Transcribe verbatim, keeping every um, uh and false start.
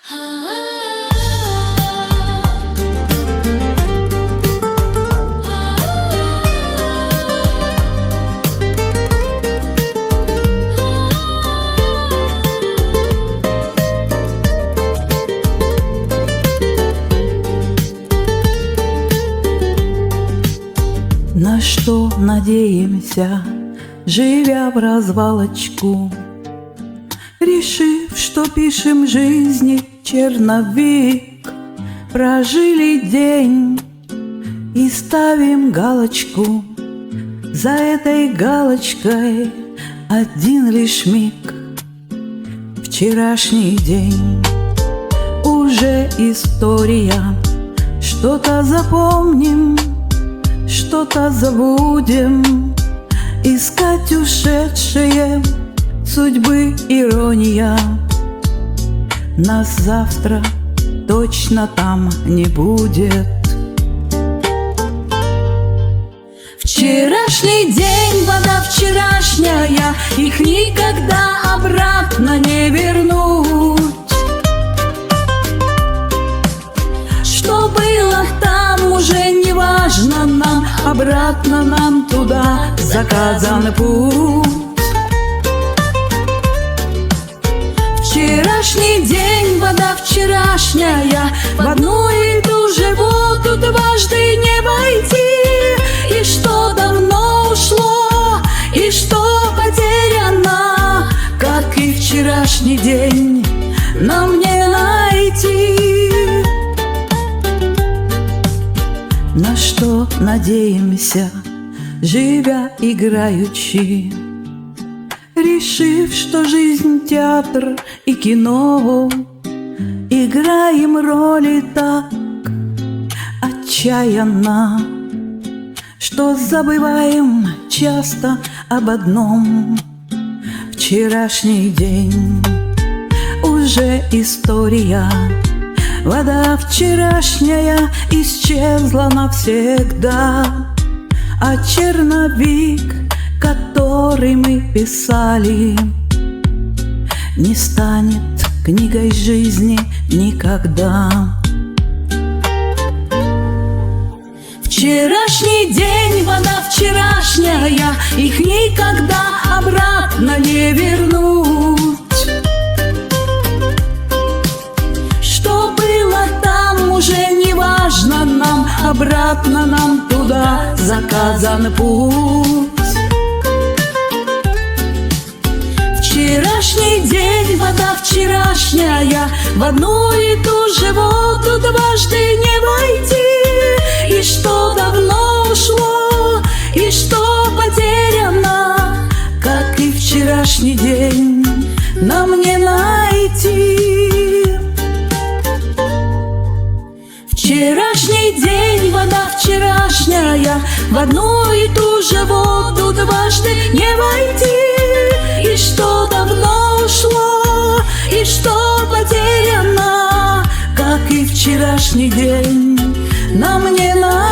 На что надеемся, живя в развалочку, решив, что пишем жизни черновик? Прожили день и ставим галочку, за этой галочкой один лишь миг. Вчерашний день уже история, что-то запомним, что-то забудем, искать ушедшее, судьбы ирония. Нас завтра точно там не будет. Вчерашний день, вода вчерашняя, их никогда обратно не вернуть. Что было там, уже не важно нам, обратно нам туда заказан путь. Вчерашний день, вода вчерашняя, в одну и ту же воду дважды не войти. И что давно ушло, и что потеряно, как и вчерашний день, нам не найти. На что надеемся, живя играючи, решив, что жизнь театр и кино, играем роли так отчаянно, что забываем часто об одном. Вчерашний день уже история, вода вчерашняя исчезла навсегда, а черновик, который мы писали, не станет книгой жизни никогда. Вчерашний день, вода вчерашняя, их никогда обратно не вернуть. Что было там, уже не важно нам, обратно нам туда заказан путь. Вчерашний день, вода вчерашняя, в одну и ту же воду дважды не войти. И что давно ушло, и что потеряно, как и вчерашний день, нам не найти. Вчерашний день, вода вчерашняя, в одну и ту же воду дважды не войти. И что давно ушло, и что потеряно, как и вчерашний день, нам не найти.